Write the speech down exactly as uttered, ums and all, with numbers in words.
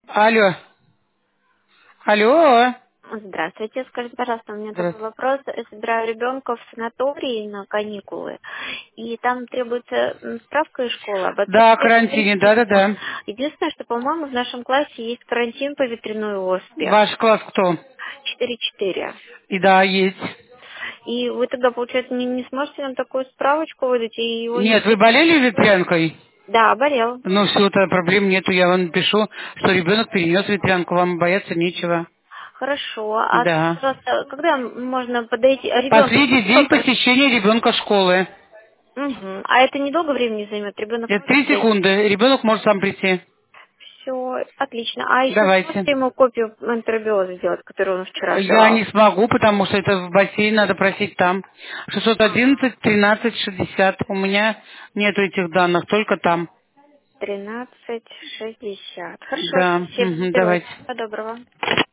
Алло. Алло. Здравствуйте, скажите, пожалуйста, у меня такой Здравствуйте. вопрос. Я собираю ребенка в санаторий на каникулы, и там требуется м, справка из школы об Да, отсутствии карантине, карантина. да-да-да. Единственное, что, по-моему, в нашем классе есть карантин по ветряной оспе Ваш класс кто? четыре-четыре. И да, есть. И вы тогда, получается, не, не сможете нам такую справочку выдать, и его не Нет, вы будет болели никакой? ветрянкой? Да, болел. Ну все, тогда проблем нету. Я вам напишу, что ребенок перенес ветрянку. Вам бояться нечего. Хорошо. А скажите, Да. пожалуйста, когда можно подойти? А ребенок Последний день сколько? посещения ребенка школы. Угу. А это недолго времени займет? Ребенок Это может три подойти? секунды. Ребенок может сам прийти. Все, отлично. А еще вы Давайте. можете ему копию энтеробиоза сделать, которую он вчера Я сдавал? не смогу, потому что это в бассейн надо просить там. шестьсот Ага. одиннадцать тринадцать шестьдесят. У меня нету этих данных, только там. тринадцать шестьдесят. Хорошо, Да, спасибо, мгм, наберу. давайте. Всего доброго.